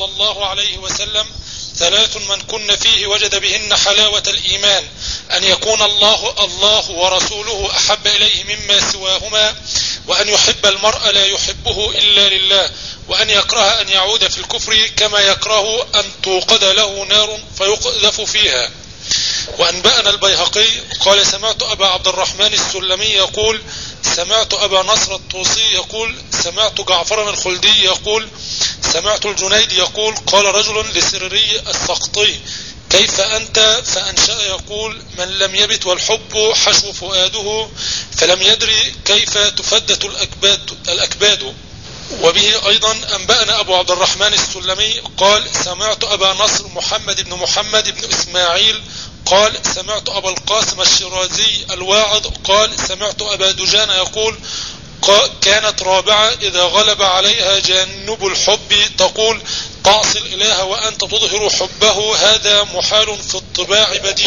صلى الله عليه وسلم: ثلاث من كن فيه وجد بهن حلاوة الإيمان: أن يكون الله ورسوله أحب إليه مما سواهما، وأن يحب المرء لا يحبه إلا لله، وأن يكره أن يعود في الكفر كما يكره أن توقد له نار فيقذف فيها. وأنبأنا البيهقي قال: سمعت أبا عبد الرحمن السلمي يقول: سمعت أبا نصر الطوسي يقول: سمعت جعفر الخلدي يقول: سمعت الجنيد يقول: قال رجل لسرري السقطي: كيف أنت؟ فأنشأ يقول: من لم يبت والحب حشو فؤاده فلم يدري كيف تفدت الأكباد. وبه أيضا أنبأنا أبو عبد الرحمن السلمي قال: سمعت أبا نصر محمد بن إسماعيل قال: سمعت أبا القاسم الشيرازي الواعظ قال: سمعت أبا دجان يقول: كانت رابعة إذا غلب عليها جانب الحب تقول: تعصي الإله وأنت تظهر حبه، هذا محال في الطباع بديع.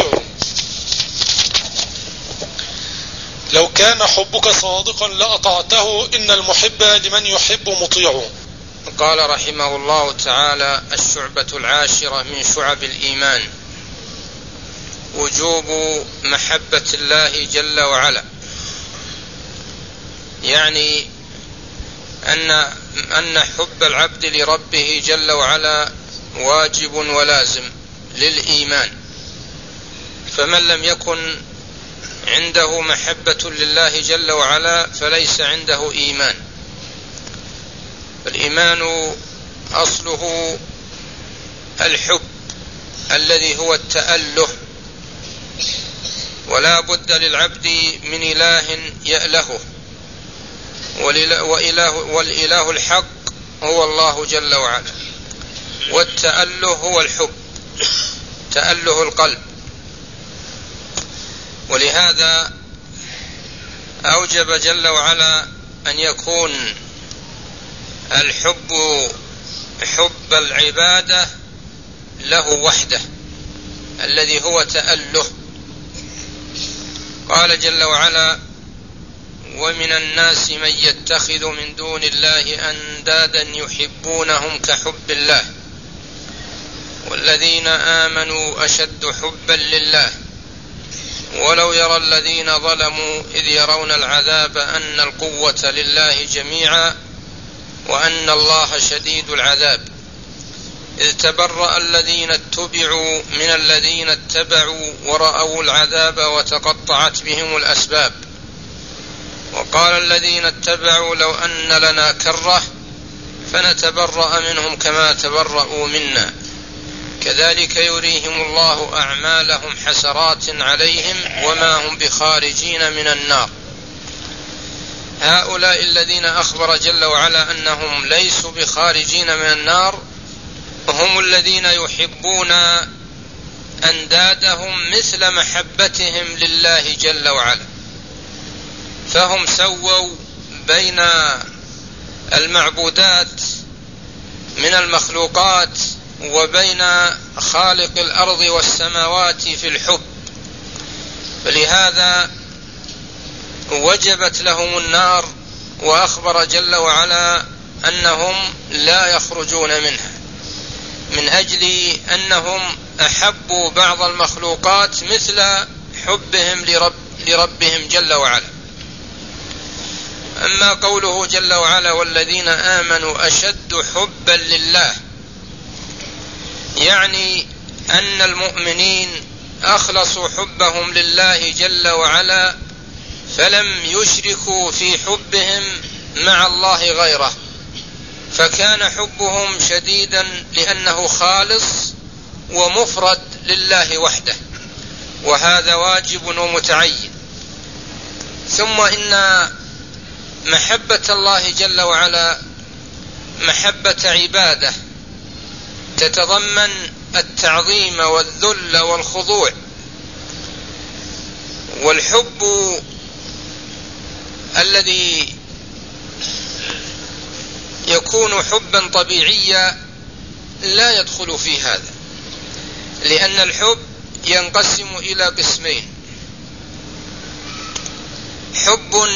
لو كان حبك صادقا لأطعته، إن المحب لمن يحب مطيع. قال رحمه الله تعالى: الشعبة العاشرة من شعب الإيمان وجوب محبة الله جل وعلا، يعني أن حب العبد لربه جل وعلا واجب ولازم للإيمان، فمن لم يكن عنده محبة لله جل وعلا فليس عنده إيمان. الإيمان أصله الحب الذي هو التأله، ولا بد للعبد من إله يألهه، والإله الحق هو الله جل وعلا، والتأله هو الحب، تأله القلب. ولهذا أوجب جل وعلا أن يكون الحب حب العبادة له وحده الذي هو تأله. قال جل وعلا: ومن الناس من يتخذ من دون الله أندادا يحبونهم كحب الله والذين آمنوا أشد حبا لله ولو يرى الذين ظلموا إذ يرون العذاب أن القوة لله جميعا وأن الله شديد العذاب إذ تبرأ الذين اتبعوا من الذين اتبعوا ورأوا العذاب وتقطعت بهم الأسباب وقال الذين اتبعوا لو أن لنا كرة فنتبرأ منهم كما تبرأوا منا كذلك يريهم الله أعمالهم حسرات عليهم وما هم بخارجين من النار. هؤلاء الذين أخبر جل وعلا أنهم ليسوا بخارجين من النار هم الذين يحبون أندادهم مثل محبتهم لله جل وعلا، فهم سووا بين المعبودات من المخلوقات وبين خالق الأرض والسماوات في الحب، فلهذا وجبت لهم النار، وأخبر جل وعلا أنهم لا يخرجون منها من أجل أنهم أحبوا بعض المخلوقات مثل حبهم لربهم جل وعلا. أما قوله جل وعلا والذين آمنوا أشد حبا لله، يعني أن المؤمنين أخلصوا حبهم لله جل وعلا فلم يشركوا في حبهم مع الله غيره، فكان حبهم شديدا لأنه خالص ومفرد لله وحده، وهذا واجب ومتعين. ثم إن محبة الله جل وعلا محبة عبادة تتضمن التعظيم والذل والخضوع، والحب الذي يكون حبا طبيعيا لا يدخل في هذا، لأن الحب ينقسم إلى قسمين: حب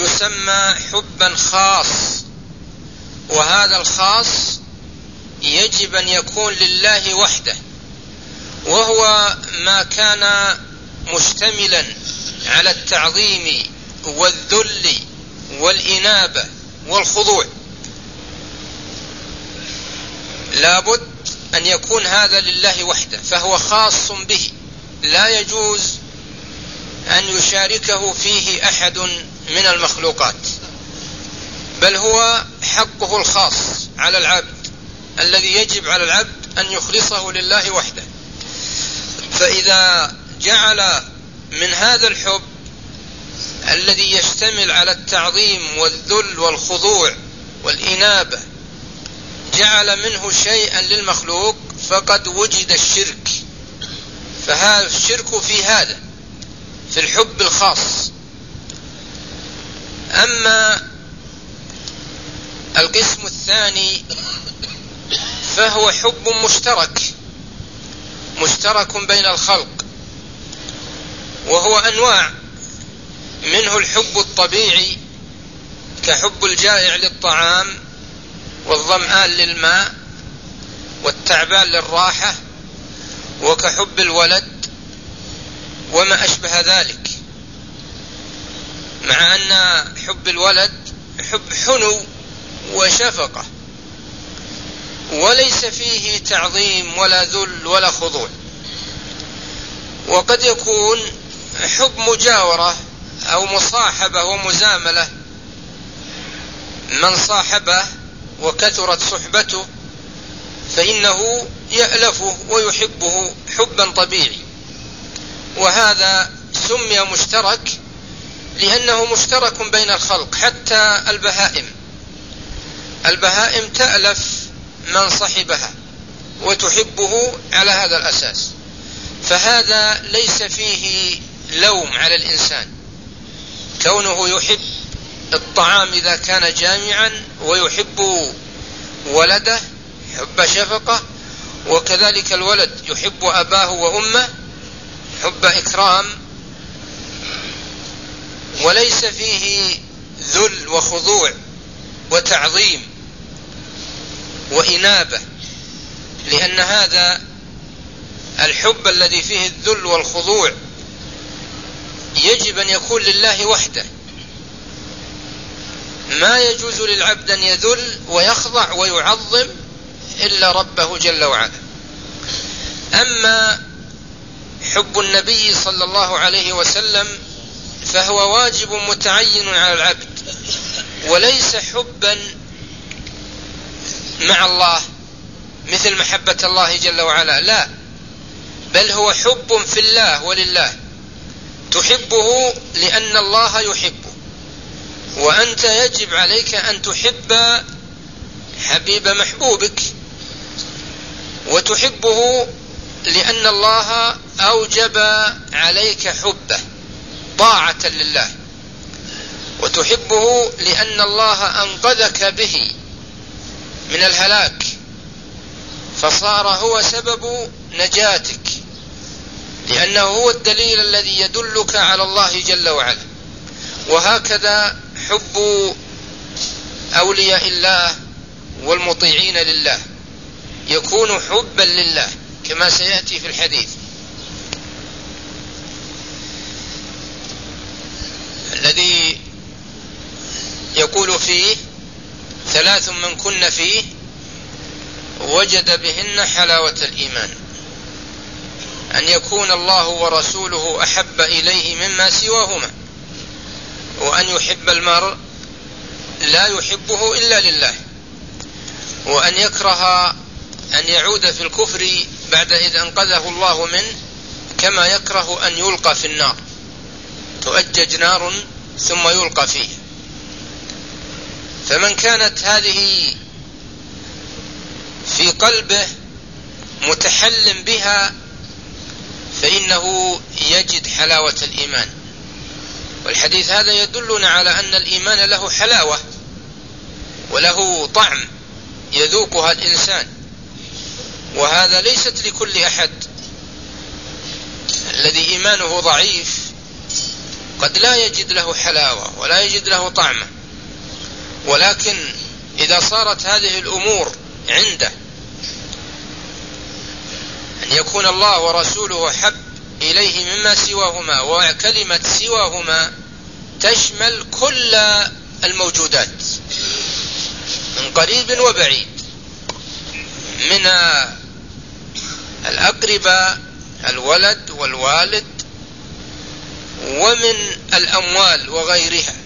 يسمى حبا خاص، وهذا الخاص يجب أن يكون لله وحده، وهو ما كان مشتملا على التعظيم والذل والإنابة والخضوع، لابد أن يكون هذا لله وحده، فهو خاص به، لا يجوز أن يشاركه فيه أحد من المخلوقات، بل هو حقه الخاص على العبد الذي يجب على العبد أن يخلصه لله وحده. فإذا جعل من هذا الحب الذي يشتمل على التعظيم والذل والخضوع والإنابة جعل منه شيئا للمخلوق فقد وجد الشرك، فهذا الشرك في هذا، في الحب الخاص. أما القسم الثاني فهو حب مشترك بين الخلق، وهو أنواع، منه الحب الطبيعي كحب الجائع للطعام والظمآن للماء والتعبان للراحة، وكحب الولد وما أشبه ذلك، مع أن حب الولد حب حنو وشفقة وليس فيه تعظيم ولا ذل ولا خضوع. وقد يكون حب مجاورة أو مصاحبة ومزاملة، من صاحبه وكثرت صحبته فإنه يألفه ويحبه حبا طبيعي، وهذا سمي مشترك لأنه مشترك بين الخلق. حتى البهائم تألف من صحبها وتحبه على هذا الأساس، فهذا ليس فيه لوم على الإنسان، كونه يحب الطعام إذا كان جامعا ويحب ولده حب شفقة، وكذلك الولد يحب أباه وأمه حب إكرام، وليس فيه ذل وخضوع وتعظيم وإنابة، لأن هذا الحب الذي فيه الذل والخضوع يجب أن يكون لله وحده، ما يجوز للعبد أن يذل ويخضع ويعظم إلا ربه جل وعلا. أما حب النبي صلى الله عليه وسلم فهو واجب متعين على العبد، وليس حبا مع الله مثل محبة الله جل وعلا، لا، بل هو حب في الله ولله، تحبه لأن الله يحبه، وأنت يجب عليك أن تحب حبيب محبوبك، وتحبه لأن الله أوجب عليك حبه طاعة لله، وتحبه لأن الله أنقذك به من الهلاك فصار هو سبب نجاتك، لأنه هو الدليل الذي يدلك على الله جل وعلا. وهكذا حب أولياء الله والمطيعين لله يكون حبا لله كما سيأتي في الحديث الذي يقول فيه: 3 من كن فيه وجد بهن حلاوة الإيمان، أن يكون الله ورسوله أحب إليه مما سواهما، وأن يحب المرء لا يحبه إلا لله، وأن يكره أن يعود في الكفر بعد إذ أنقذه الله منه، كما يكره أن يلقى في النار، تؤجج نار ثم يلقى فيه. فمن كانت هذه في قلبه متحلم بها فإنه يجد حلاوة الإيمان. والحديث هذا يدلنا على أن الإيمان له حلاوة وله طعم يذوقها الإنسان، وهذا ليست لكل أحد. الذي إيمانه ضعيف قد لا يجد له حلاوة ولا يجد له طعمة، ولكن إذا صارت هذه الأمور عنده يكون الله ورسوله أحب إليه مما سواهما، وكلمة سواهما تشمل كل الموجودات من قريب وبعيد، من الأقرباء الولد والوالد، ومن الأموال وغيرها.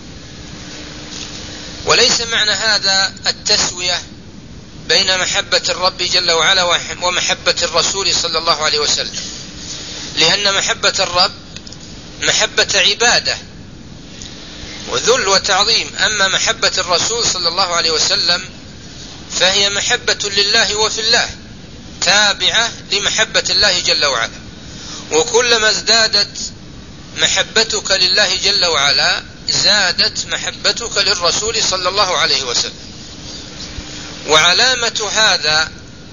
وليس معنى هذا التسوية بين محبة الرب جل وعلا ومحبة الرسول صلى الله عليه وسلم، لأن محبة الرب محبة عبادة وذل وتعظيم، أما محبة الرسول صلى الله عليه وسلم فهي محبة لله وفي الله، تابعة لمحبة الله جل وعلا. وكلما ازدادت محبتك لله جل وعلا زادت محبتك للرسول صلى الله عليه وسلم. وعلامة هذا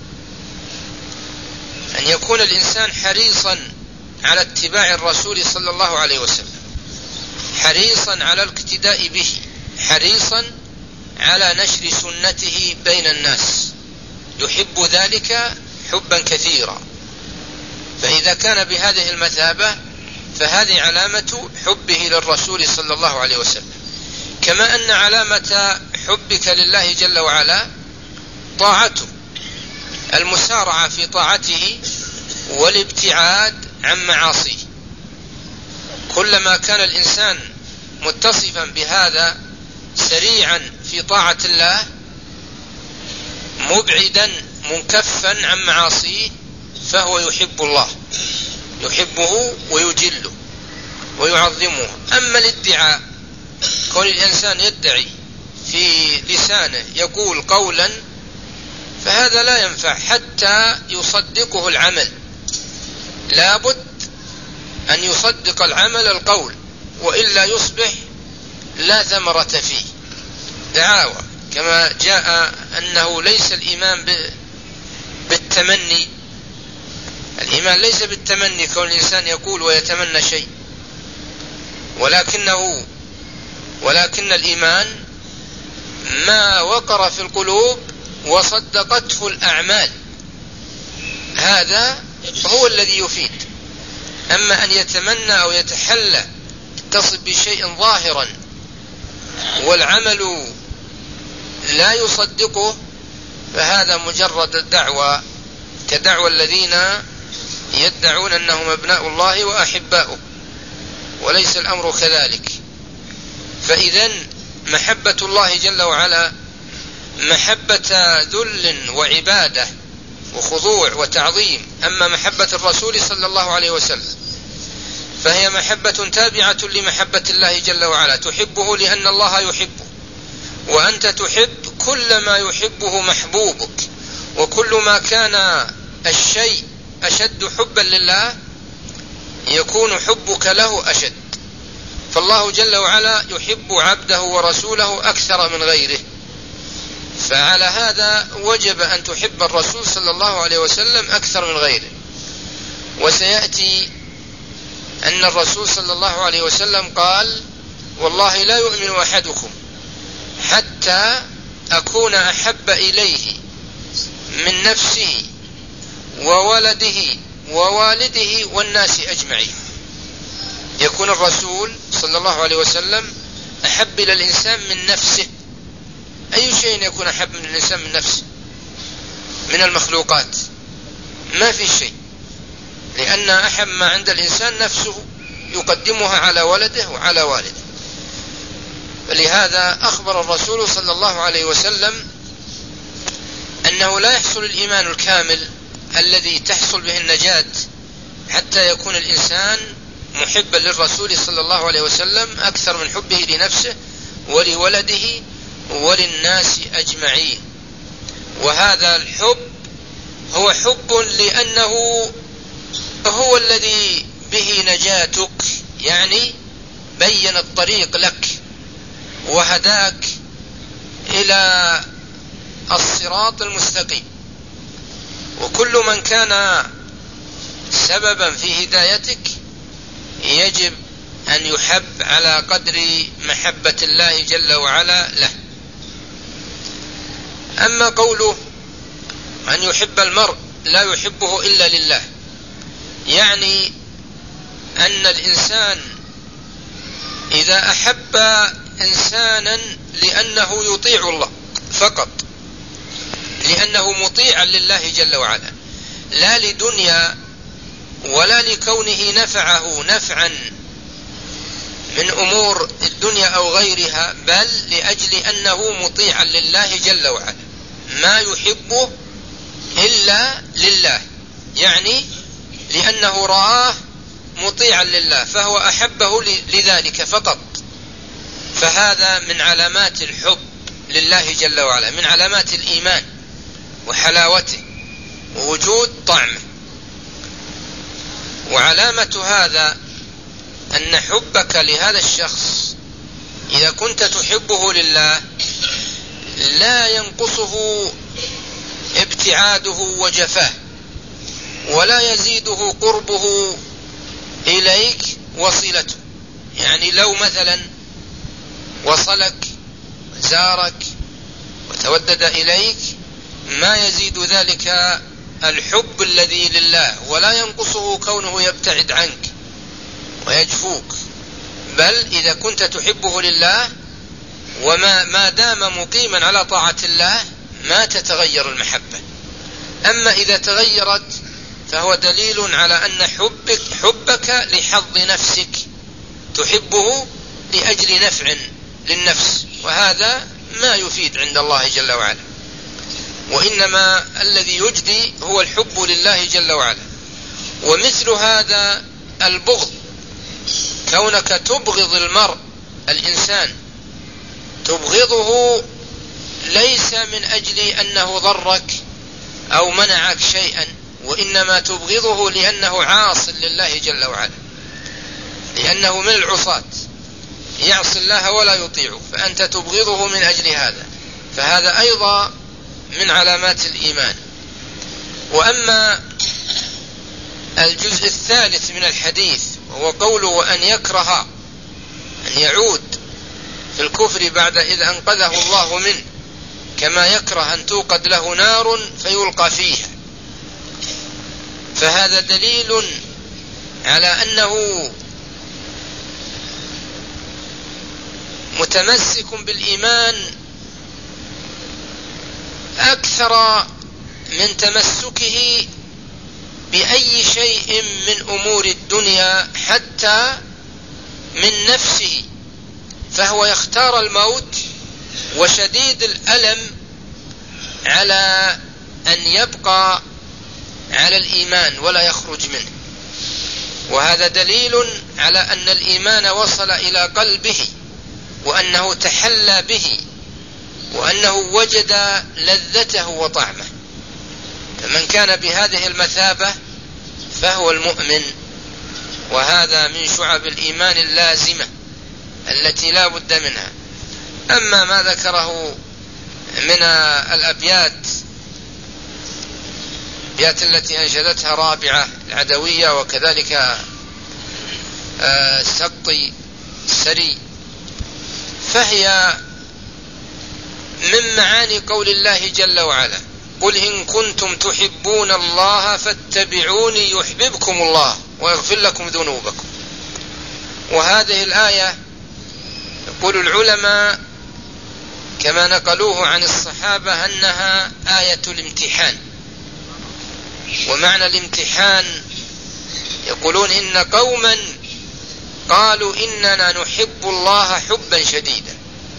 أن يكون الإنسان حريصا على اتباع الرسول صلى الله عليه وسلم، حريصا على الاقتداء به، حريصا على نشر سنته بين الناس، يحب ذلك حبا كثيرا. فإذا كان بهذه المثابة فهذه علامة حبه للرسول صلى الله عليه وسلم. كما أن علامة حبك لله جل وعلا طاعته، المسارعة في طاعته والابتعاد عن معاصيه. كلما كان الإنسان متصفا بهذا سريعا في طاعة الله، مبعدا منكفا عن معاصيه، فهو يحب الله، يحبه ويجله ويعظمه. أما الادعاء، كون الإنسان يدعي في لسانه يقول قولا، فهذا لا ينفع حتى يصدقه العمل. لابد أن يصدق العمل القول، وإلا يصبح لا ثمرة فيه. دعاوى كما جاء أنه ليس الإيمان بالتمني، الإيمان ليس بالتمني كون الإنسان يقول ويتمنى شيء، ولكن الإيمان ما وقر في القلوب وصدقته الأعمال، هذا هو الذي يفيد. أما أن يتمنى أو يتحلى يتصف بشيء ظاهرا والعمل لا يصدقه، فهذا مجرد الدعوة، كدعوى الذين يدعون أنهم أبناء الله وأحباؤه، وليس الأمر كذلك. فإذن محبة الله جل وعلا محبة ذل وعبادة وخضوع وتعظيم. أما محبة الرسول صلى الله عليه وسلم فهي محبة تابعة لمحبة الله جل وعلا، تحبه لأن الله يحبه، وأنت تحب كل ما يحبه محبوبك، وكل ما كان الشيء أشد حبا لله يكون حبك له أشد. فالله جل وعلا يحب عبده ورسوله أكثر من غيره، فعلى هذا وجب أن تحب الرسول صلى الله عليه وسلم أكثر من غيره. وسيأتي أن الرسول صلى الله عليه وسلم قال: والله لا يؤمن أحدكم حتى أكون أحب إليه من نفسه وولده ووالده والناس أجمعين. يكون الرسول صلى الله عليه وسلم أحب إلى الإنسان من نفسه. أي شيء يكون أحب من الإنسان من نفسه من المخلوقات؟ ما في شيء، لأن أحب ما عند الإنسان نفسه، يقدمها على ولده وعلى والده. فلهذا أخبر الرسول صلى الله عليه وسلم أنه لا يحصل الإيمان الكامل الذي تحصل به النجاة حتى يكون الإنسان محبا للرسول صلى الله عليه وسلم أكثر من حبه لنفسه ولولده وللناس أجمعين. وهذا الحب هو حب لأنه هو الذي به نجاتك، يعني بين الطريق لك وهداك إلى الصراط المستقيم. وكل من كان سببا في هدايتك يجب أن يحب على قدر محبة الله جل وعلا له. أما قوله أن يحب المرء لا يحبه إلا لله، يعني أن الإنسان إذا أحب إنسانا لأنه يطيع الله فقط، لأنه مطيعا لله جل وعلا، لا لدنيا ولا لكونه نفعه نفعا من أمور الدنيا أو غيرها، بل لأجل أنه مطيعا لله جل وعلا، ما يحبه إلا لله، يعني لأنه رآه مطيعا لله فهو أحبه لذلك فقط. فهذا من علامات الحب لله جل وعلا، من علامات الإيمان وحلاوته ووجود طعمه. وعلامة هذا أن حبك لهذا الشخص إذا كنت تحبه لله لا ينقصه ابتعاده وجفاه، ولا يزيده قربه إليك وصلته. يعني لو مثلا وصلك زارك وتودد إليك ما يزيد ذلك الحب الذي لله، ولا ينقصه كونه يبتعد عنك ويجفوك، بل إذا كنت تحبه لله وما دام مقيما على طاعة الله ما تتغير المحبة. أما إذا تغيرت فهو دليل على أن حبك لحظ نفسك، تحبه لأجل نفع للنفس، وهذا ما يفيد عند الله جل وعلا. وإنما الذي يجدي هو الحب لله جل وعلا. ومثل هذا البغض، كونك تبغض المرء الإنسان تبغضه ليس من أجل أنه ضرك أو منعك شيئا، وإنما تبغضه لأنه عاص لله جل وعلا، لأنه من العصاة يعصي الله ولا يطيعه، فأنت تبغضه من أجل هذا، فهذا أيضا من علامات الإيمان. وأما الجزء الثالث من الحديث وهو قوله وأن يكره أن يعود في الكفر بعد إذ أنقذه الله منه، كما يكره أن توقد له نار فيلقى فيها، فهذا دليل على أنه متمسك بالإيمان أكثر من تمسكه بأي شيء من أمور الدنيا حتى من نفسه، فهو يختار الموت وشديد الألم على أن يبقى على الإيمان ولا يخرج منه. وهذا دليل على أن الإيمان وصل إلى قلبه، وأنه تحلى به، وأنه وجد لذته وطعمه. فمن كان بهذه المثابة فهو المؤمن، وهذا من شعب الإيمان اللازمة التي لا بد منها. أما ما ذكره من الأبيات التي أنشدتها رابعة العدوية وكذلك السقطي السري، فهي من معاني قول الله جل وعلا قل إن كنتم تحبون الله فاتبعوني يحببكم الله ويغفر لكم ذنوبكم. وهذه الآية يقول العلماء كما نقلوه عن الصحابة أنها آية الامتحان. ومعنى الامتحان يقولون إن قوما قالوا إننا نحب الله حبا شديدا،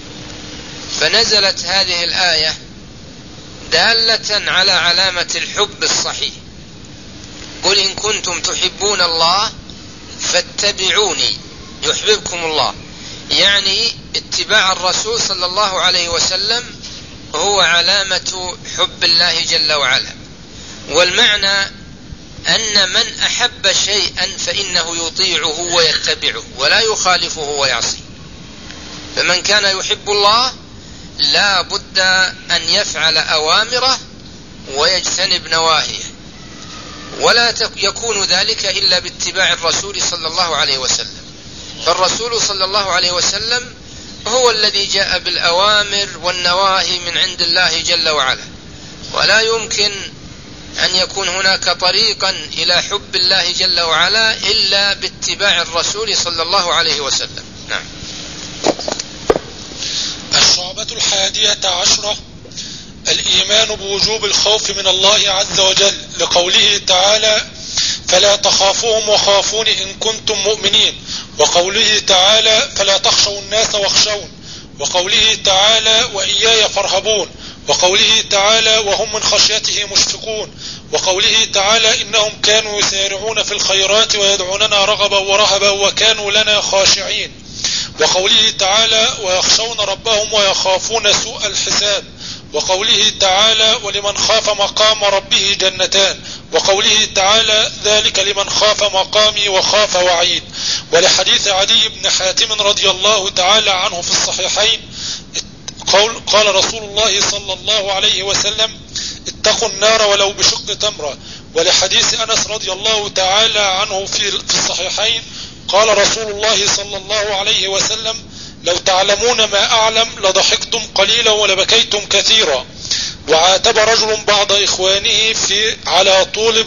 فنزلت هذه الآية دالة على علامة الحب الصحيح. قل إن كنتم تحبون الله فاتبعوني يحببكم الله، يعني اتباع الرسول صلى الله عليه وسلم هو علامة حب الله جل وعلا. والمعنى أن من أحب شيئا فإنه يطيعه ويتبعه ولا يخالفه ويعصيه. فمن كان يحب الله لا بد أن يفعل أوامره ويجتنب نواهيه، ولا يكون ذلك إلا باتباع الرسول صلى الله عليه وسلم. فالرسول صلى الله عليه وسلم هو الذي جاء بالأوامر والنواهي من عند الله جل وعلا، ولا يمكن أن يكون هناك طريقا إلى حب الله جل وعلا إلا باتباع الرسول صلى الله عليه وسلم. نعم. الشعبة 11 الإيمان بوجوب الخوف من الله عز وجل، لقوله تعالى فلا تخافوهم وخافون إن كنتم مؤمنين، وقوله تعالى فلا تخشوا الناس واخشون، وقوله تعالى وإياي فارهبون، وقوله تعالى وهم من خشيته مشفقون، وقوله تعالى إنهم كانوا يسارعون في الخيرات ويدعوننا رغبا ورهبا وكانوا لنا خاشعين، وقوله تعالى ويخشون ربهم ويخافون سوء الحساب، وقوله تعالى ولمن خاف مقام ربه جنتان، وقوله تعالى ذلك لمن خاف مقامي وخاف وعيد. ولحديث عدي بن حاتم رضي الله تعالى عنه في الصحيحين قال رسول الله صلى الله عليه وسلم اتقوا النار ولو بشق تمرة. ولحديث أنس رضي الله تعالى عنه في الصحيحين قال رسول الله صلى الله عليه وسلم لو تعلمون ما أعلم لضحكتم قليلا ولبكيتم كثيرا. وعاتب رجل بعض إخوانه على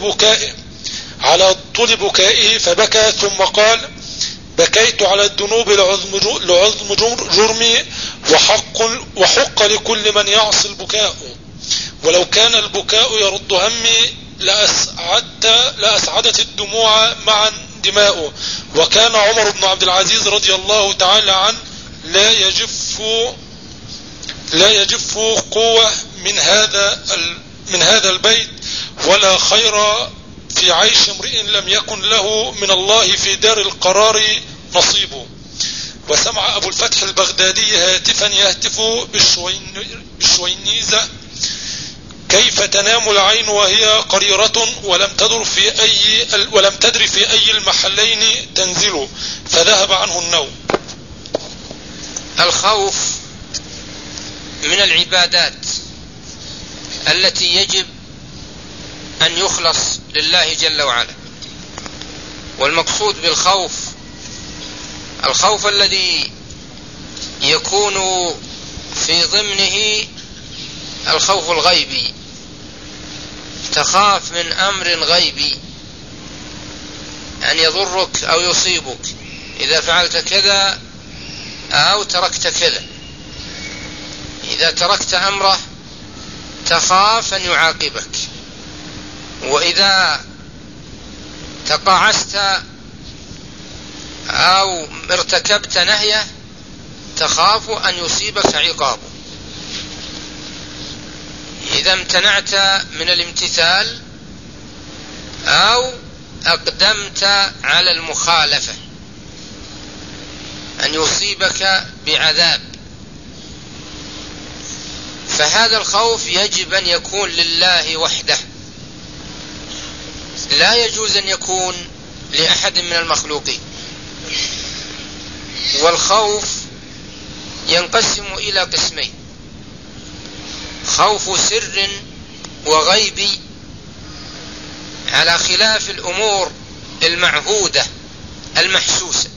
طول بكائه فبكى ثم قال بكيت على الذنوب لعظم جرمي وحق لكل من يعصي البكاء، ولو كان البكاء يرد همي لأسعدت الدموع معا دماؤه. وكان عمر بن عبد العزيز رضي الله تعالى عنه لا يجف قوة من هذا البيت ولا خير في عيش امرئ لم يكن له من الله في دار القرار نصيبه. وسمع أبو الفتح البغدادي هاتفا يهتف بالشوينيزة كيف تنام العين وهي قريرة ولم تدر في أي المحلين تنزل، فذهب عنه النوم. الخوف من العبادات التي يجب أن يخلص لله جل وعلا. والمقصود بالخوف الخوف الذي يكون في ضمنه الخوف الغيبي، تخاف من أمر غيبي أن يضرك أو يصيبك إذا فعلت كذا أو تركت كذا. إذا تركت أمره تخاف أن يعاقبك، وإذا تقاعست أو ارتكبت نهيه تخاف أن يصيبك عقابه. إذا امتنعت من الامتثال أو أقدمت على المخالفة أن يصيبك بعذاب. فهذا الخوف يجب أن يكون لله وحده، لا يجوز أن يكون لأحد من المخلوقين. والخوف ينقسم إلى قسمين: خوف سر وغيبي، على خلاف الأمور المعهودة المحسوسة،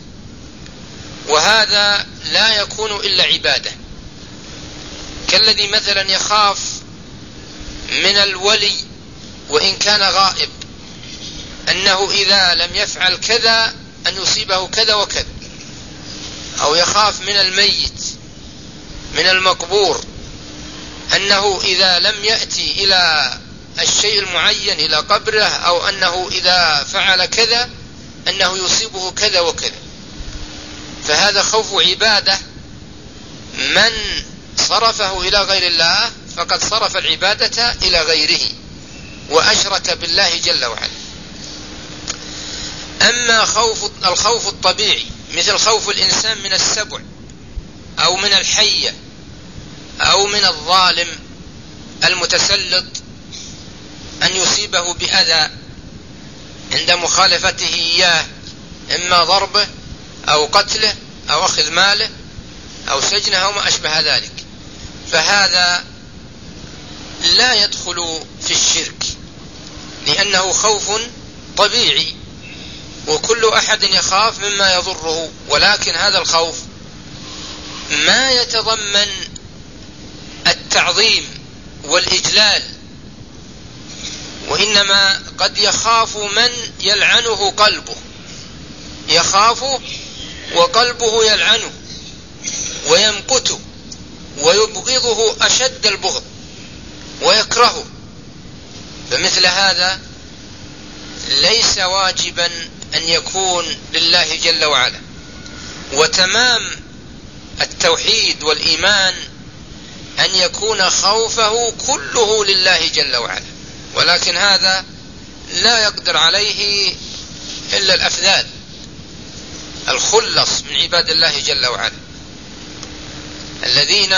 وهذا لا يكون إلا عبادة، كالذي مثلا يخاف من الولي وإن كان غائب أنه إذا لم يفعل كذا أن يصيبه كذا وكذا، أو يخاف من الميت من المقبور أنه إذا لم يأتي إلى الشيء المعين إلى قبره، أو أنه إذا فعل كذا أنه يصيبه كذا وكذا. فهذا خوف عبادة، من صرفه إلى غير الله فقد صرف العبادة إلى غيره وأشرك بالله جل وعلا. أما الخوف الطبيعي مثل خوف الإنسان من السبع أو من الحية أو من الظالم المتسلط أن يصيبه بأذى عند مخالفته إياه، إما ضربه أو قتله أو أخذ ماله أو سجنه أو ما أشبه ذلك، فهذا لا يدخل في الشرك، لأنه خوف طبيعي وكل أحد يخاف مما يضره. ولكن هذا الخوف ما يتضمن التعظيم والإجلال وإنما قد يخاف من يلعنه قلبه، يخاف وقلبه يلعنه ويمقته ويبغضه أشد البغض ويكرهه، فمثل هذا ليس واجبا أن يكون لله جل وعلا. وتمام التوحيد والإيمان أن يكون خوفه كله لله جل وعلا، ولكن هذا لا يقدر عليه إلا الأفذاذ الخلص من عباد الله جل وعلا، الذين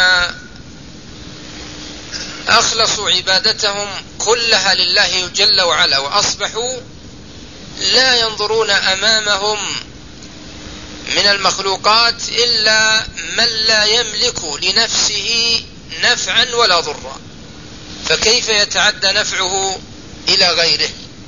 أخلصوا عبادتهم كلها لله جل وعلا وأصبحوا لا ينظرون أمامهم من المخلوقات إلا من لا يملك لنفسه نفعا ولا ضرا، فكيف يتعدى نفعه إلى غيره؟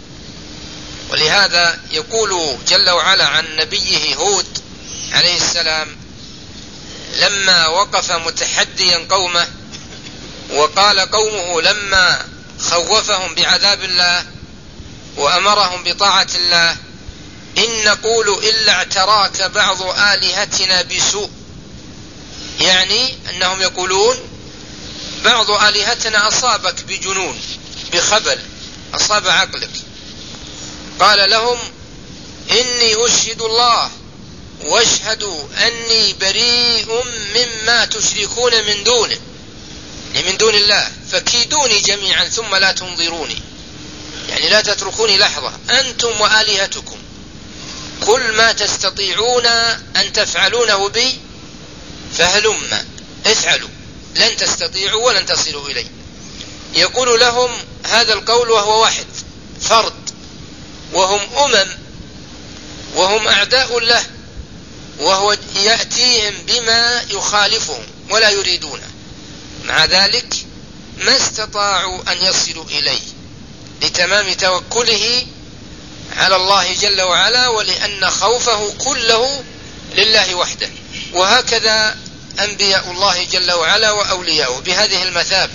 ولهذا يقول جل وعلا عن نبيه هود عليه السلام لما وقف متحديا قومه وقال قومه لما خوفهم بعذاب الله وأمرهم بطاعة الله: إن نقول إلا اعتراك بعض آلهتنا بسوء، يعني أنهم يقولون بعض آلهتنا أصابك بجنون، بخبل، أصاب عقلك. قال لهم: إني أشهد الله واشهدوا أني بريء مما تشركون من دونه، من دون الله، فكيدوني جميعا ثم لا تنظروني، يعني لا تتركوني لحظة، أنتم وآلهتكم كل ما تستطيعون أن تفعلونه بي فهلم افعلوا، لن تستطيعوا ولن تصلوا إلي. يقول لهم هذا القول وهو واحد فرد، وهم وهم أعداء له، وهو يأتيهم بما يخالفهم ولا يريدونه، مع ذلك ما استطاعوا أن يصلوا إليه لتمام توكله على الله جل وعلا، ولأن خوفه كله لله وحده. وهكذا أنبياء الله جل وعلا وأولياؤه بهذه المثابة.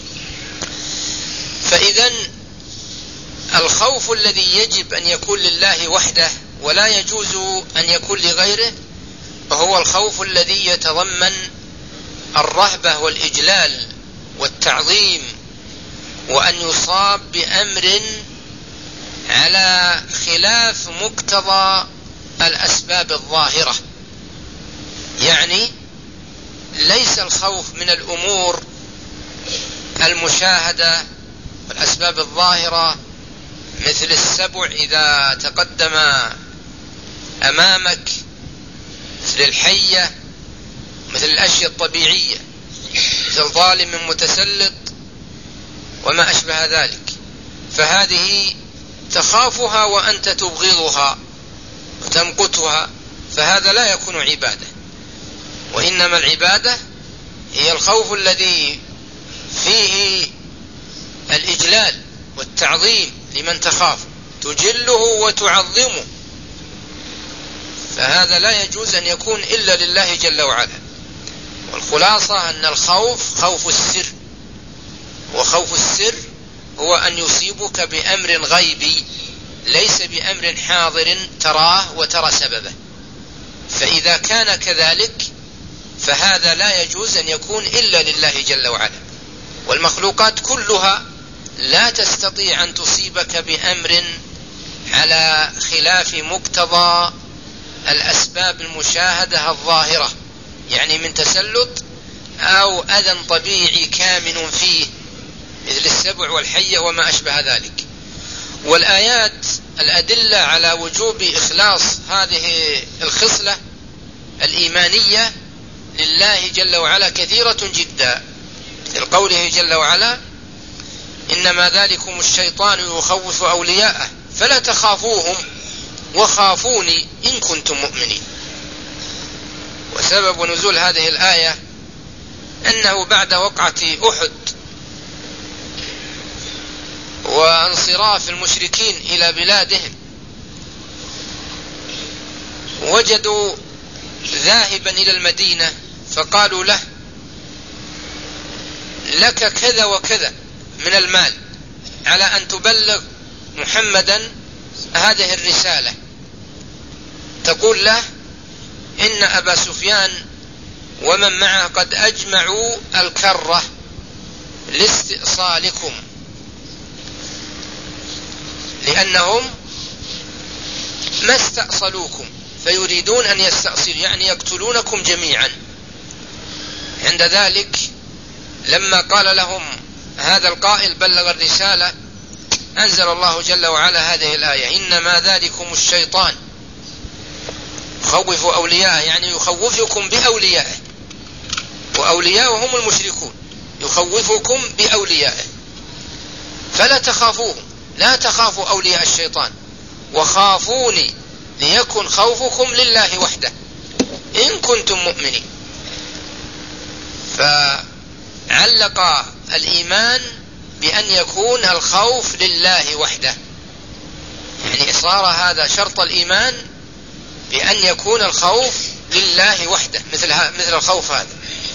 فإذا الخوف الذي يجب أن يكون لله وحده ولا يجوز أن يكون لغيره هو الخوف الذي يتضمن الرهبة والإجلال والتعظيم، وأن يصاب بأمر على خلاف مقتضى الأسباب الظاهرة، يعني ليس الخوف من الأمور المشاهدة والأسباب الظاهرة مثل السبع إذا تقدم أمامك، مثل الحية، مثل الأشياء الطبيعية، مثل ظالم متسلط وما أشبه ذلك، فهذه تخافها وأنت تبغضها وتمقتها، فهذا لا يكون عبادة. وإنما العبادة هي الخوف الذي فيه الإجلال والتعظيم لمن تخاف، تجله وتعظمه، فهذا لا يجوز أن يكون إلا لله جل وعلا. والخلاصة أن الخوف خوف السر، وخوف السر هو أن يصيبك بأمر غيبي ليس بأمر حاضر تراه وترى سببه، فإذا كان كذلك فهذا لا يجوز أن يكون إلا لله جل وعلا. والمخلوقات كلها لا تستطيع أن تصيبك بأمر على خلاف مقتضى الأسباب المشاهدة الظاهرة، يعني من تسلط أو أذى طبيعي كامن فيه مثل السبع والحية وما أشبه ذلك. والآيات الأدلة على وجوب إخلاص هذه الخصلة الإيمانية لله جل وعلا كثيرة جدا، مثل قوله جل وعلا: إنما ذلكم الشيطان يخوف أولياءه فلا تخافوهم وخافوني إن كنتم مؤمنين. وسبب نزول هذه الآية أنه بعد وقعة أحد وانصراف المشركين إلى بلادهم وجدوا ذاهبا إلى المدينة فقالوا له: لك كذا وكذا من المال على أن تبلغ محمدا هذه الرسالة، تقول له إن أبا سفيان ومن معه قد أجمعوا الكرة لاستئصالكم، لأنهم ما استأصلوكم فيريدون أن يستأصلوا، يعني يقتلونكم جميعا. عند ذلك لما قال لهم هذا القائل بلغ الرسالة، أنزل الله جل وعلا هذه الآية: إنما ذلكم الشيطان خوفوا أولياءه، يعني يخوفكم بأوليائه، وأولياءه هم المشركون، يخوفكم بأوليائه، فلا تخافوهم، لا تخافوا أولياء الشيطان وخافوني ليكن خوفكم لله وحده إن كنتم مؤمنين. فعلق الإيمان بأن يكون الخوف لله وحده، يعني صار هذا شرط الإيمان بأن يكون الخوف لله وحده مثل الخوف هذا.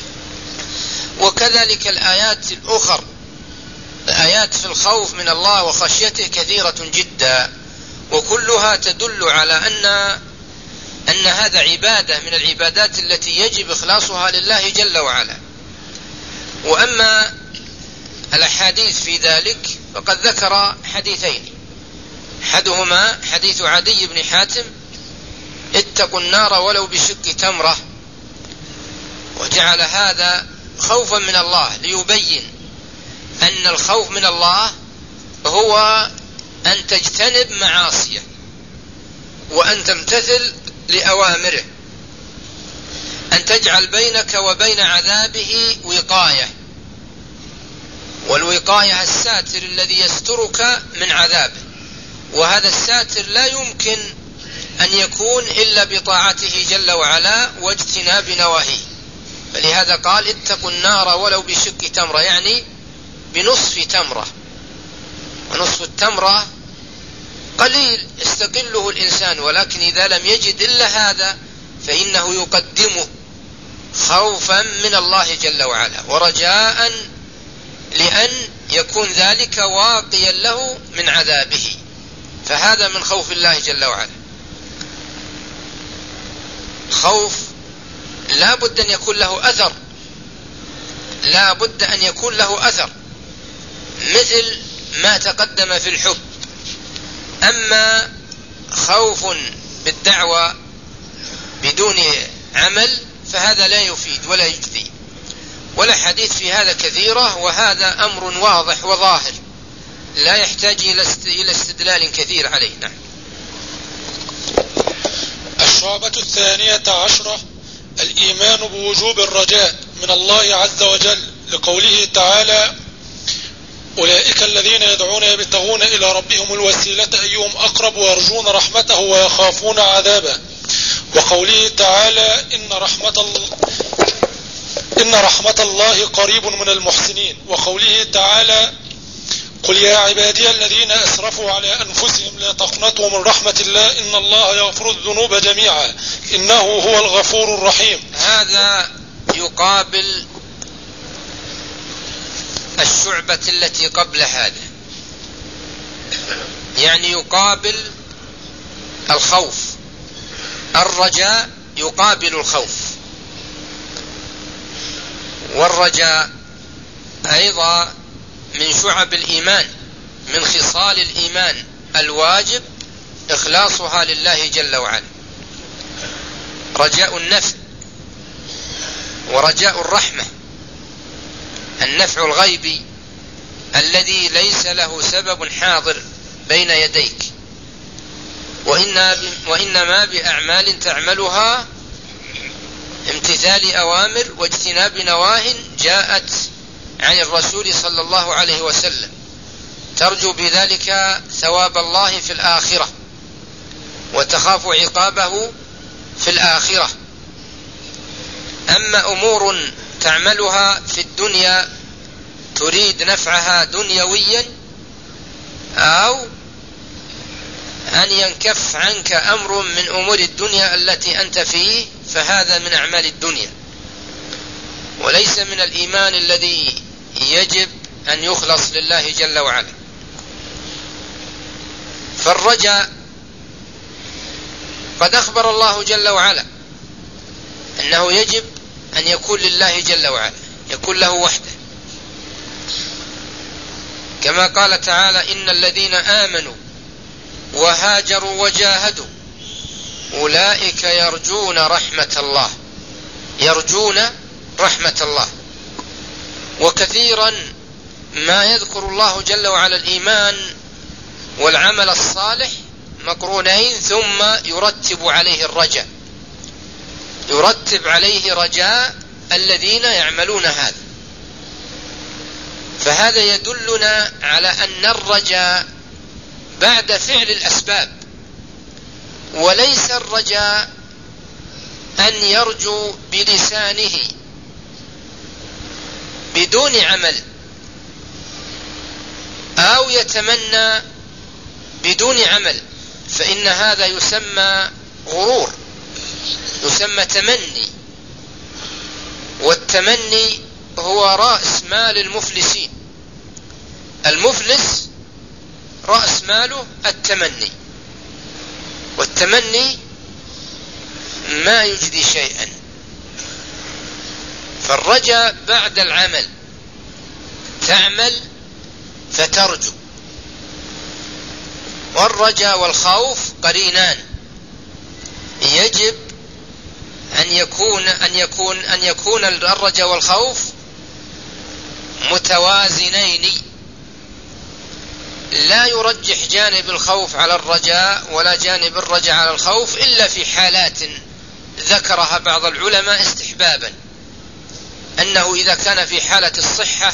وكذلك الآيات الأخرى، الآيات في الخوف من الله وخشيته كثيرة جدا، وكلها تدل على أن هذا عبادة من العبادات التي يجب إخلاصها لله جل وعلا. وأما الأحاديث في ذلك فقد ذكر حديثين، أحدهما حديث عدي بن حاتم: اتقوا النار ولو بشق تمرة، وجعل هذا خوفا من الله ليبين أن الخوف من الله هو أن تجتنب معاصيه وأن تمتثل لأوامره، أن تجعل بينك وبين عذابه وقاية، والوقاية الساتر الذي يسترك من عذابه، وهذا الساتر لا يمكن أن يكون إلا بطاعته جل وعلا واجتناب نواهيه. فلهذا قال: اتقوا النار ولو بشق تمرة، يعني بنصف تمرة، ونصف التمرة قليل يستقله الإنسان، ولكن إذا لم يجد إلا هذا فإنه يقدمه خوفا من الله جل وعلا ورجاء لأن يكون ذلك واقيا له من عذابه، فهذا من خوف الله جل وعلا. خوف لا بد أن يكون له أثر، لا بد أن يكون له أثر، مثل ما تقدم في الحب. أما خوف بالدعوة بدون عمل فهذا لا يفيد ولا يجدي، ولا حديث في هذا كثيرة، وهذا أمر واضح وظاهر لا يحتاج إلى استدلال كثير عليه. نعم. الشعبة 12 الإيمان بوجوب الرجاء من الله عز وجل، لقوله تعالى: أولئك الذين يدعون يبتغون إلى ربهم الوسيلة أيهم أقرب ويرجون رحمته ويخافون عذابه، وقوله تعالى: إن رحمة الله قريب من المحسنين، وقوله تعالى: قل يا عبادي الذين أسرفوا على أنفسهم لا تقنطوا من رحمة الله إن الله يغفر الذنوب جميعا إنه هو الغفور الرحيم. هذا يقابل الشعبة التي قبل هذا، يعني يقابل الخوف، الرجاء يقابل الخوف، والرجاء أيضا من شعب الإيمان، من خصال الإيمان الواجب إخلاصها لله جل وعلا. رجاء النفع ورجاء الرحمة، النفع الغيبي الذي ليس له سبب حاضر بين يديك، وإنما بأعمال تعملها، امتثال أوامر واجتناب نواه جاءت عن الرسول صلى الله عليه وسلم، ترجو بذلك ثواب الله في الآخرة وتخاف عقابه في الآخرة. أما أمور تعملها في الدنيا تريد نفعها دنيويا، أو أن ينكف عنك أمر من أمور الدنيا التي أنت فيه، فهذا من أعمال الدنيا، وليس من الإيمان الذي يجب أن يخلص لله جل وعلا. فالرجاء قد أخبر الله جل وعلا أنه يجب أن يكون لله جل وعلا، يكون له وحده، كما قال تعالى: إن الذين آمنوا وهاجروا وجاهدوا أولئك يرجون رحمة الله، يرجون رحمة الله. وكثيرا ما يذكر الله جل وعلا الإيمان والعمل الصالح مقرونين ثم يرتب عليه الرجاء، يرتب عليه رجاء الذين يعملون هذا. فهذا يدلنا على أن الرجاء بعد فعل الأسباب، وليس الرجاء أن يرجو بلسانه بدون عمل، أو يتمنى بدون عمل، فإن هذا يسمى غرور، يسمى تمني، والتمني هو رأس مال المفلسين. المفلس رأس ماله التمني، والتمني ما يجدي شيئا. فالرجاء بعد العمل، تعمل فترجو. والرجاء والخوف قرينان، يجب أن يكون الرجاء والخوف متوازنين، لا يرجح جانب الخوف على الرجاء ولا جانب الرجاء على الخوف إلا في حالات ذكرها بعض العلماء استحبابا، أنه إذا كان في حالة الصحة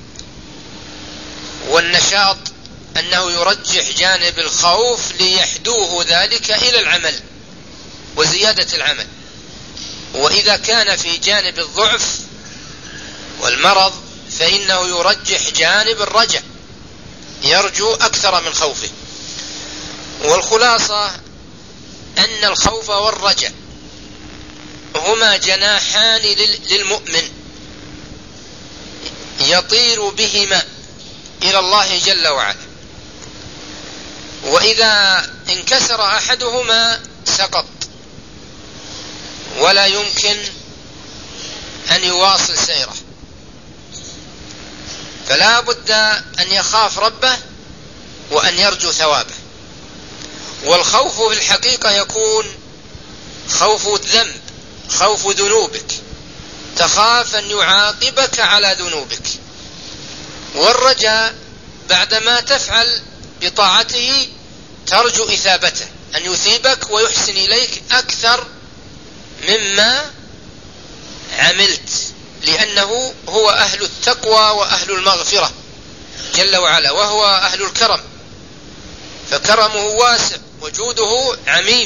والنشاط أنه يرجح جانب الخوف ليحدوه ذلك إلى العمل وزيادة العمل. وإذا كان في جانب الضعف والمرض فإنه يرجح جانب الرجاء، يرجو أكثر من خوفه. والخلاصة أن الخوف والرجاء هما جناحان للمؤمن يطير بهما إلى الله جل وعلا، وإذا انكسر أحدهما سقط ولا يمكن أن يواصل سيره. فلا بد أن يخاف ربه وأن يرجو ثوابه. والخوف في الحقيقة يكون خوف الذنب، خوف ذنوبك، تخاف أن يعاقبك على ذنوبك. والرجاء بعدما تفعل بطاعته ترجو إثابته، أن يثيبك ويحسن إليك أكثر مما عملت، لأنه هو أهل التقوى وأهل المغفرة جل وعلا، وهو أهل الكرم، فكرمه واسع وجوده عميم.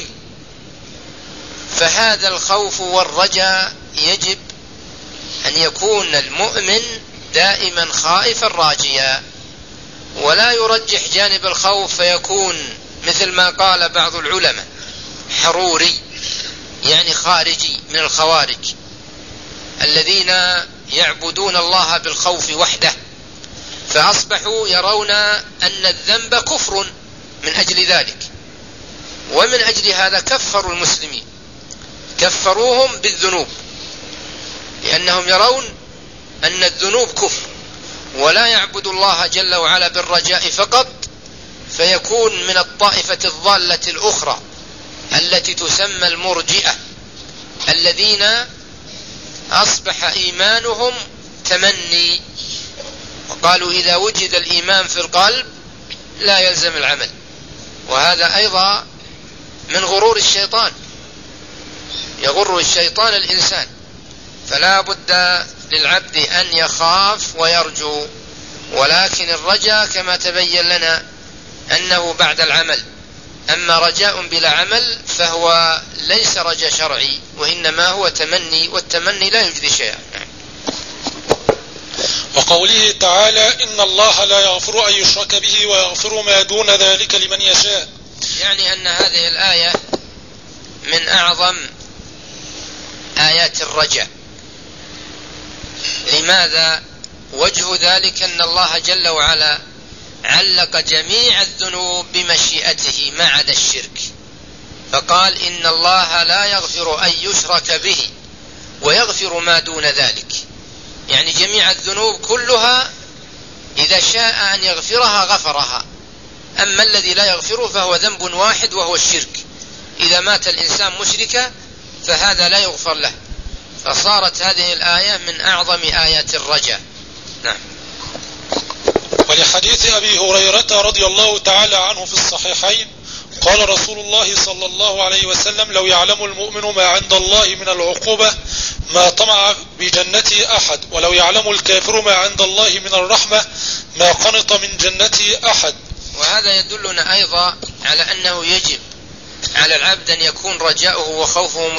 فهذا الخوف والرجاء يجب أن يكون المؤمن دائما خائفا راجيا، ولا يرجح جانب الخوف فيكون مثل ما قال بعض العلماء حروري، يعني خارجي من الخوارج الذين يعبدون الله بالخوف وحده، فأصبحوا يرون أن الذنب كفر من أجل ذلك، ومن أجل هذا كفروا المسلمين، كفروهم بالذنوب، لأنهم يرون أن الذنوب كفر، ولا يعبد الله جل وعلا بالرجاء فقط، فيكون من الطائفة الضالة الأخرى التي تسمى المرجئة، الذين أصبح إيمانهم تمني، وقالوا إذا وجد الإيمان في القلب لا يلزم العمل. وهذا أيضا من غرور الشيطان، يغر الشيطان الإنسان. فلا بد للعبد أن يخاف ويرجو، ولكن الرجاء كما تبين لنا أنه بعد العمل. أما رجاء بلا عمل فهو ليس رجاء شرعي، وإنما هو تمني، والتمني لا يجدي شيئا. وقوله تعالى: إن الله لا يغفر أن يشرك به ويغفر ما دون ذلك لمن يشاء، يعني أن هذه الآية من أعظم آيات الرجاء. لماذا؟ وجه ذلك أن الله جل وعلا علق جميع الذنوب بمشيئته، مشيئته ما عدا الشرك، فقال إن الله لا يغفر أن يشرك به ويغفر ما دون ذلك، يعني جميع الذنوب كلها إذا شاء أن يغفرها غفرها، أما الذي لا يغفره فهو ذنب واحد وهو الشرك. إذا مات الإنسان مشركا فهذا لا يغفر له، فصارت هذه الآية من أعظم آيات الرجاء. نعم. ولحديث أبي هريرة رضي الله تعالى عنه في الصحيحين قال رسول الله صلى الله عليه وسلم: لو يعلم المؤمن ما عند الله من العقوبة ما طمع بجنته أحد، ولو يعلم الكافر ما عند الله من الرحمة ما قنط من جنته أحد. وهذا يدلنا أيضا على أنه يجب على العبد أن يكون رجاؤه وخوفه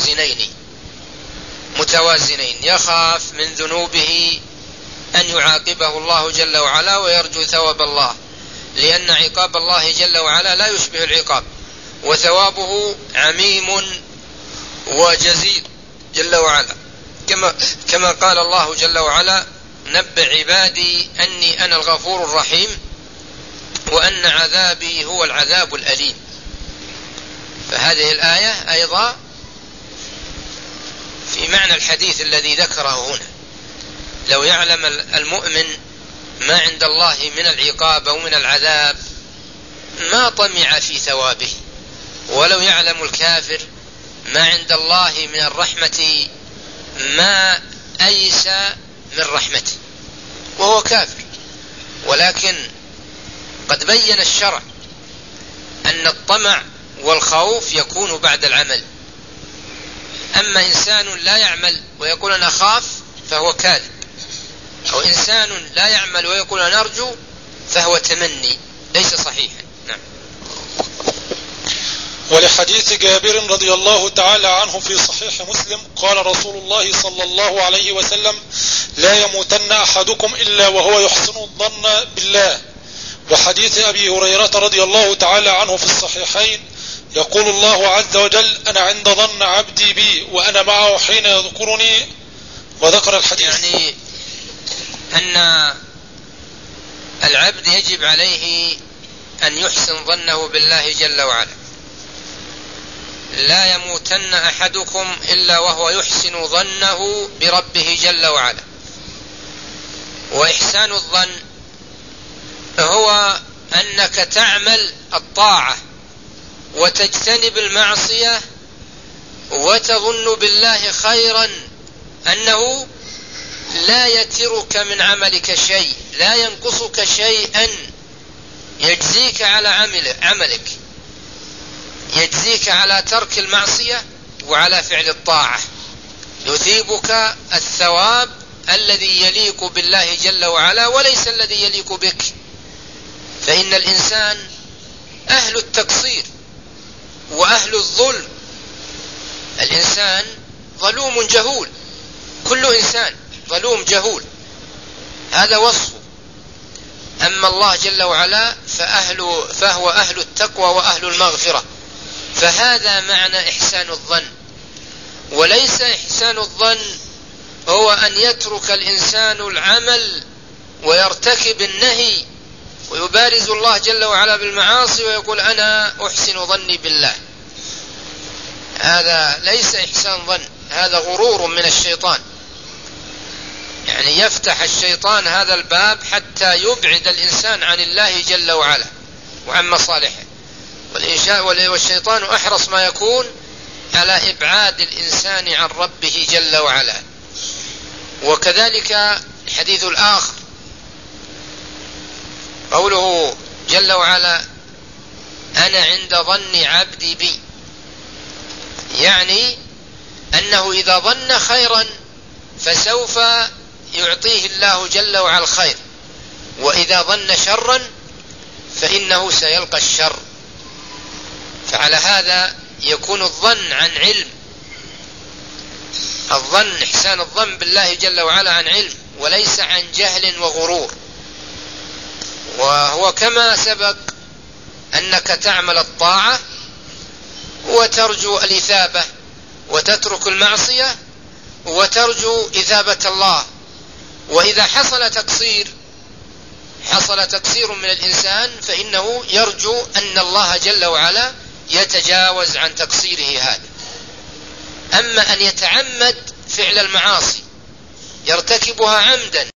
متوازنين، يخاف من ذنوبه أن يعاقبه الله جل وعلا ويرجو ثواب الله، لأن عقاب الله جل وعلا لا يشبه العقاب، وثوابه عميم وجزيل جل وعلا، كما قال الله جل وعلا: نبئ عبادي أني أنا الغفور الرحيم وأن عذابي هو العذاب الأليم. فهذه الآية أيضا في معنى الحديث الذي ذكره هنا: لو يعلم المؤمن ما عند الله من العقاب أو من العذاب ما طمع في ثوابه، ولو يعلم الكافر ما عند الله من الرحمة ما أيس من رحمته وهو كافر. ولكن قد بين الشرع أن الطمع والخوف يكون بعد العمل، أما إنسان لا يعمل ويقول أنا أخاف فهو كاذب، أو إنسان لا يعمل ويقول أنا أرجو فهو تمني ليس صحيحا. نعم. ولحديث جابر رضي الله تعالى عنه في صحيح مسلم قال رسول الله صلى الله عليه وسلم: لا يموتن أحدكم إلا وهو يحسن الظن بالله. وحديث أبي هريرة رضي الله تعالى عنه في الصحيحين يقول الله عز وجل: أنا عند ظن عبدي بي وأنا معه حين يذكرني، وذكر الحديث. يعني أن العبد يجب عليه أن يحسن ظنه بالله جل وعلا. لا يموتن أحدكم إلا وهو يحسن ظنه بربه جل وعلا. وإحسان الظن هو أنك تعمل الطاعة وتجتنب المعصية وتظن بالله خيرا، أنه لا يترك من عملك شيء، لا ينقصك شيئا، يجزيك على عملك، يجزيك على ترك المعصية وعلى فعل الطاعة، يثيبك الثواب الذي يليق بالله جل وعلا وليس الذي يليق بك. فإن الإنسان أهل التقصير وأهل الظلم، الإنسان ظلوم جهول، كل إنسان ظلوم جهول، هذا وصفه. أما الله جل وعلا فهو أهل التقوى وأهل المغفرة، فهذا معنى إحسان الظن. وليس إحسان الظن هو أن يترك الإنسان العمل ويرتكب النهي ويبارز الله جل وعلا بالمعاصي ويقول أنا أحسن ظني بالله، هذا ليس إحسان ظن، هذا غرور من الشيطان. يعني يفتح الشيطان هذا الباب حتى يبعد الإنسان عن الله جل وعلا وعن مصالحه، والشيطان أحرص ما يكون على إبعاد الإنسان عن ربه جل وعلا. وكذلك الحديث الآخر قوله جل وعلا: أنا عند ظن عبدي بي، يعني أنه إذا ظن خيرا فسوف يعطيه الله جل وعلا الخير، وإذا ظن شرا فإنه سيلقى الشر. فعلى هذا يكون الظن عن علم، الظن إحسان الظن بالله جل وعلا عن علم وليس عن جهل وغرور. وهو كما سبق أنك تعمل الطاعة وترجو الإثابة وتترك المعصية وترجو إثابة الله، وإذا حصل تقصير حصل تقصير من الإنسان فإنه يرجو أن الله جل وعلا يتجاوز عن تقصيره هذا. أما أن يتعمد فعل المعاصي يرتكبها عمدا